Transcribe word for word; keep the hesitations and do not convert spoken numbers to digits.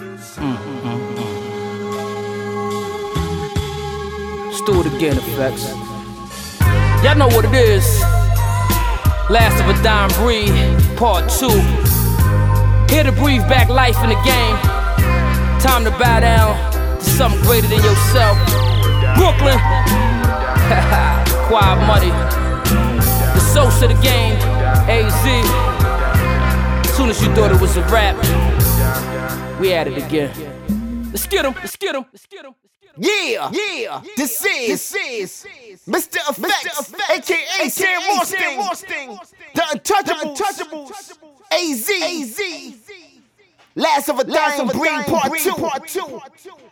Mm, mm, mm. Let's do it again, effects. Y'all know what it is. Last of a Dying Breed, part two. Here to breathe back life in the game. Time to bow down to something greater than yourself. Brooklyn, Quiet Money, the source of the game, A Z. Soon as you thought it was a rap, we at it again. Let's get 'em, let's get 'em, let's get 'em. Yeah, yeah, this is, this is Mister Effects, aka Sam Mosting, the Untouchables, A Z, Last of a Dying Breed, part two.